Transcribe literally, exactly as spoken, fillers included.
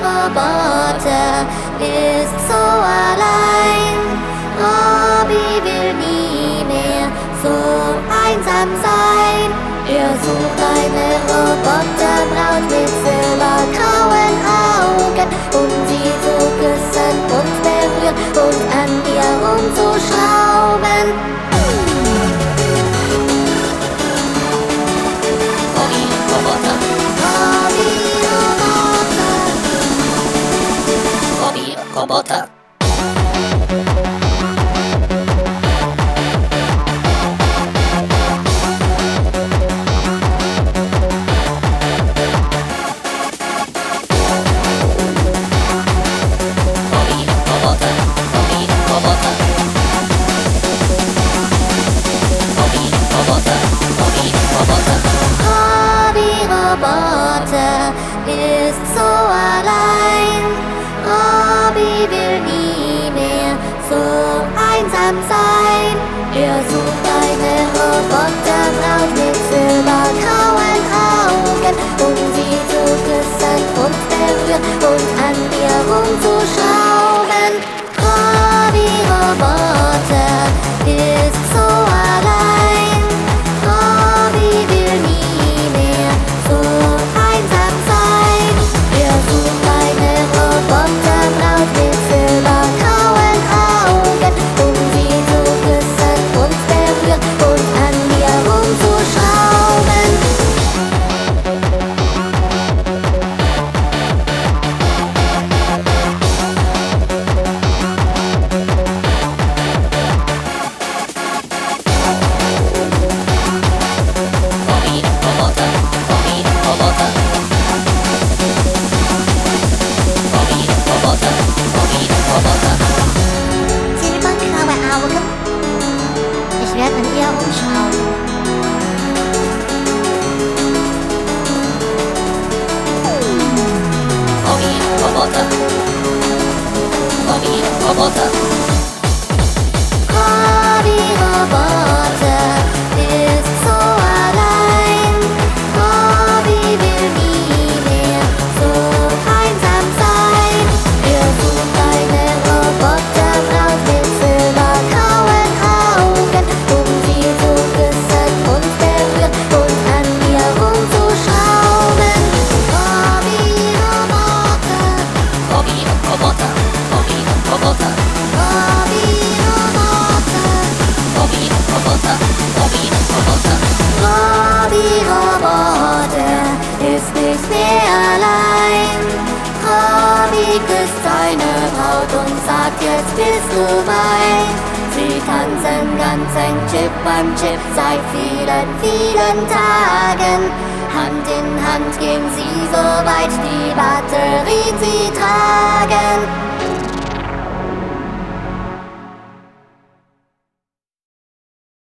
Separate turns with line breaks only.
Roboter ist so allein. Robbie will nie mehr so einsam sein. Er sucht eine Roboterbraut mit silbergrauen Augen, um sie zu küssen und berühren und an ihr rumzuschrauben. Robbie Roboter, Robbie Roboter, Robbie Roboter. Roboter ist so allein. Robbie will nie mehr so einsam sein. Er sucht eine Roboterbraut mit silbergrauen Augen, um sie zu küssen und berühren und an ihr rumzuschrauben. Robbie Roboter ist so allein. Robbie will nie mehr so einsam sein. Er sucht eine Roboterbraut mit silbergrauen Augen, um sie zu küssen und berühren und an ihr rumzuschrauben. Robbie Roboter, Robbie Roboter. Robbie Roboter, Robbie Roboter. Silbergraue Augen. Ich werde an ihr umschauen. Robbie Roboter, Robbie Roboter. Robbie Roboter ist so allein. Robbie will nie mehr so einsam sein. Er sucht eine Roboterbraut mit silbergrauen Augen, um sie zu küssen und berühren und an ihr rumzuschrauben. Robbie Roboter, Robbie Roboter, Robbie Roboter. Robbie Roboter, Robbie Roboter, Robbie Roboter. Robbie Roboter ist nicht mehr allein. Robbie küsst seine Braut und sagt, jetzt bist du mein. Sie tanzen ganz eng Chip an Chip seit vielen, vielen Tagen. Hand in Hand gehen sie so weit die Batterien sie tragen.